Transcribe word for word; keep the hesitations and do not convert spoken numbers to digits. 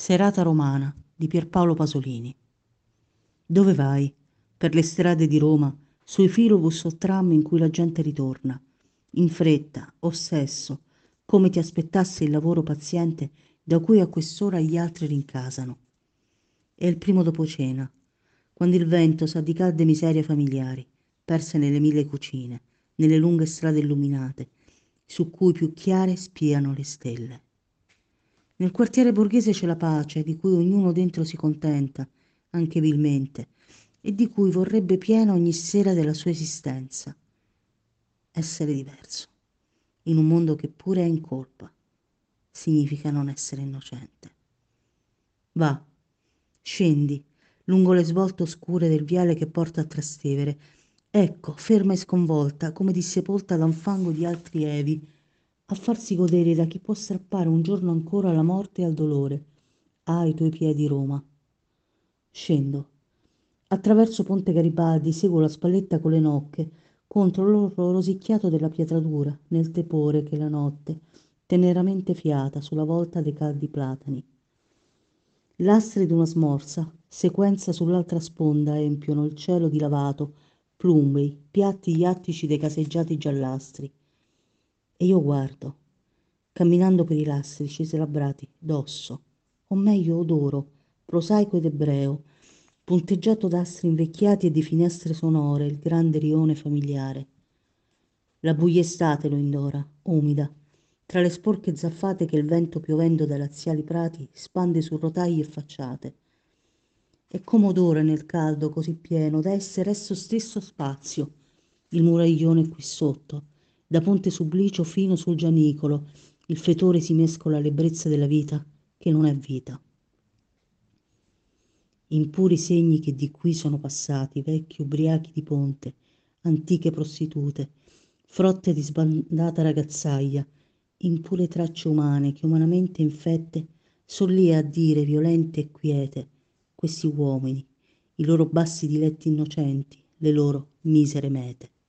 Serata romana di Pierpaolo Pasolini. Dove vai? Per le strade di Roma, sui filobus o tram in cui la gente ritorna. In fretta, ossesso, come ti aspettassi il lavoro paziente da cui a quest'ora gli altri rincasano. È il primo dopo cena, quando il vento sa di calde miserie familiari, perse nelle mille cucine, nelle lunghe strade illuminate, su cui più chiare spiano le stelle. Nel quartiere borghese c'è la pace, di cui ognuno dentro si contenta, anche vilmente, e di cui vorrebbe piena ogni sera della sua esistenza. Essere diverso, in un mondo che pure è in colpa, significa non essere innocente. Va, scendi, lungo le svolte oscure del viale che porta a Trastevere. Ecco, ferma e sconvolta, come dissepolta da un fango di altri evi, a farsi godere da chi può strappare un giorno ancora alla morte e al dolore. Ai tuoi piedi, Roma. Scendo. Attraverso Ponte Garibaldi seguo la spalletta con le nocche, contro l'orlo rosicchiato della pietratura, nel tepore che la notte, teneramente fiata sulla volta dei caldi platani. Lastre d'una smorza, sequenza sull'altra sponda empiono il cielo dilavato, plumbei, piatti iattici dei caseggiati giallastri. E io guardo, camminando per i lastrici slabbrati d'osso, o meglio odoro, prosaico ed ebreo, punteggiato d'astri invecchiati e di finestre sonore, il grande rione familiare. La buia estate lo indora, umida, tra le sporche zaffate che il vento piovendo dai laziali prati spande su rotaie e facciate. E come odore nel caldo così pieno da essere esso stesso spazio, il muraglione qui sotto, da Ponte Sublicio fino sul Gianicolo, il fetore si mescola all'ebbrezza della vita, che non è vita. Impuri segni che di qui sono passati, vecchi ubriachi di ponte, antiche prostitute, frotte di sbandata ragazzaia, impure tracce umane che umanamente infette son lì a dire violente e quiete, questi uomini, i loro bassi diletti innocenti, le loro misere mete.